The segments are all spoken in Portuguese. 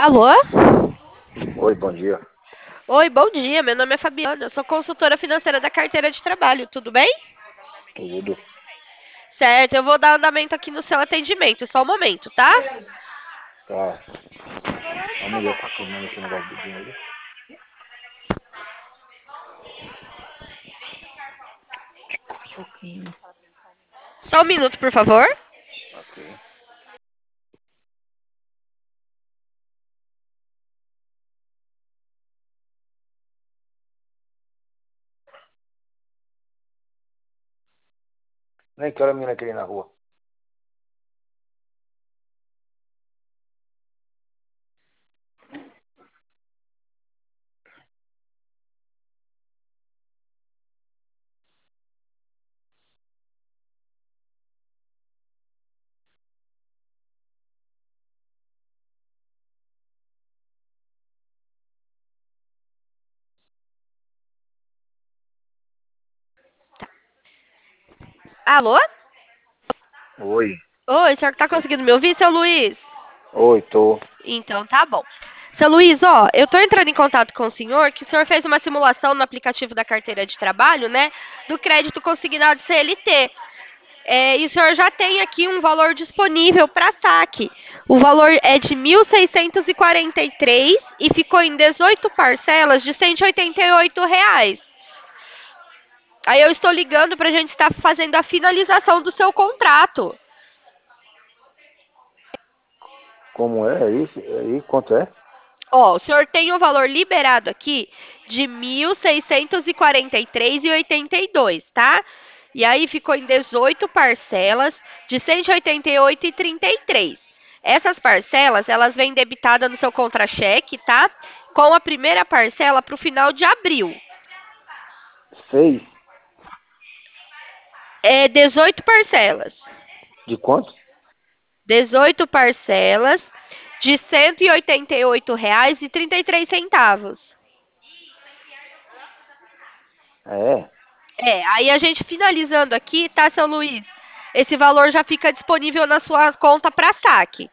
Alô? Oi, bom dia. Oi, bom dia. Meu nome é Fabiana. Eu sou consultora financeira da carteira de trabalho. Tudo bem? Tudo. Certo, eu vou dar andamento aqui no seu atendimento. Só um momento, tá? Tá. A mulher tá comendo esse negócio de dinheiro. Suquinho. Só um minuto, por favor. Ok. Nem quero a menina aqui na rua. Alô? Oi. Oi, senhor que tá conseguindo me ouvir, seu Luiz? Oi, tô. Então, tá bom. Seu Luiz, ó, eu tô entrando em contato com o senhor, que o senhor fez uma simulação no aplicativo da carteira de trabalho, né? Do crédito consignado CLT. E o senhor já tem aqui um valor disponível para saque. O valor é de 1.643 e ficou em 18 parcelas de R$ 188. Aí eu estou ligando para a gente estar fazendo a finalização do seu contrato. Como é? Isso? Aí, quanto é? Ó, o senhor tem o valor liberado aqui de 1.643,82, tá? E aí ficou em 18 parcelas de 188,33. Essas parcelas, elas vêm debitadas no seu contra-cheque, tá? Com a primeira parcela para o final de abril. 6? É 18 parcelas. De quanto? 18 parcelas de R$ 188,33. É. Aí a gente finalizando aqui, tá, seu Luiz? Esse valor já fica disponível na sua conta para saque.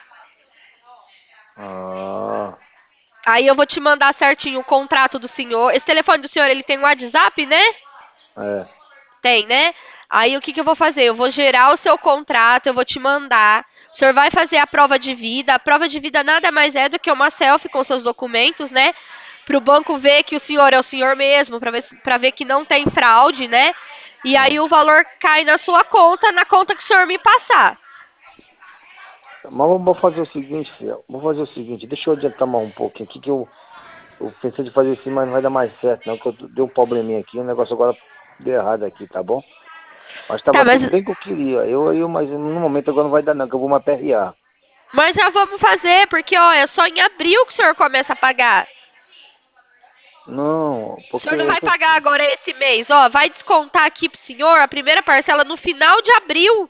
Ah, Aí eu vou te mandar certinho o contrato do senhor. Esse telefone do senhor, ele tem um WhatsApp, né? é. Tem, né? Aí o que eu vou fazer? Eu vou gerar o seu contrato, eu vou te mandar. O senhor vai fazer a prova de vida. A prova de vida nada mais é do que uma selfie com seus documentos, né? Para o banco ver que o senhor é o senhor mesmo, para ver que não tem fraude, né? E aí Hum. o valor cai na sua conta, na conta que o senhor me passar. Mas vou fazer o seguinte, filho. Vou fazer o seguinte. Deixa eu adiantar mais um pouquinho aqui que eu pensei de fazer assim, mas não vai dar mais certo, não. Que eu dei um probleminha aqui. O negócio agora deu errado aqui, tá bom? Mas Tá, tava mas, tudo bem que eu queria. Mas no momento agora não vai dar, não. Que eu vou me aperrear. mas já vamos fazer, porque ó, é só em abril que o senhor começa a pagar. Não, O porque senhor não eu vai tô. pagar agora esse mês, ó. Vai descontar aqui pro senhor a primeira parcela no final de abril.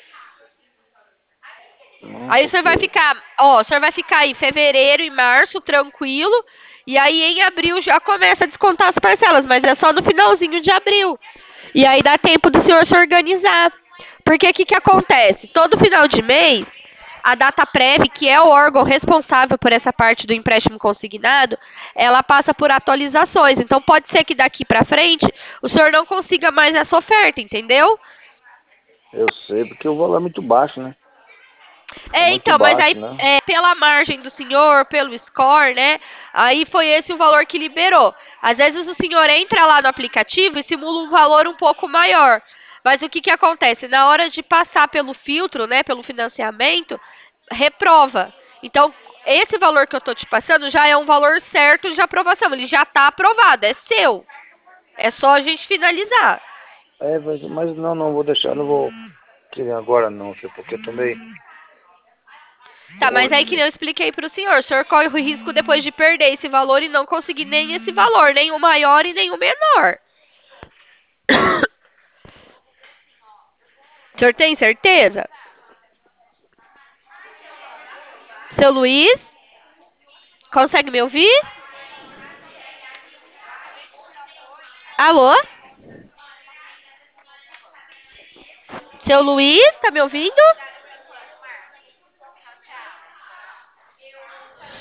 Não, Aí o senhor vai porque. ficar, ó, o senhor vai ficar aí fevereiro e março tranquilo. E aí em abril já começa a descontar as parcelas, mas é só no finalzinho de abril. E aí dá tempo do senhor se organizar. Porque o que acontece? Todo final de mês, a Dataprev, que é o órgão responsável por essa parte do empréstimo consignado, ela passa por atualizações. Então pode ser que daqui para frente o senhor não consiga mais essa oferta, entendeu? Eu sei, porque o valor é muito baixo, né? É muito Então, mas aí baixo, né? pela margem do senhor, pelo score, né? Aí foi esse o valor que liberou. Às vezes o senhor entra lá no aplicativo e simula um valor um pouco maior. Mas o que acontece? Na hora de passar pelo filtro, né, pelo financiamento, reprova. Então, esse valor que eu estou te passando já é um valor certo de aprovação. Ele já está aprovado, é seu. É só a gente finalizar. É, mas não vou deixar, não vou querer agora não, filho, porque eu tomei. Tá, mas aí que nem eu expliquei pro senhor, o senhor corre o risco depois de perder esse valor e não conseguir nem esse valor, nem o maior e nem o menor. O senhor tem certeza? Seu Luiz, consegue me ouvir? Alô? Seu Luiz, tá me ouvindo?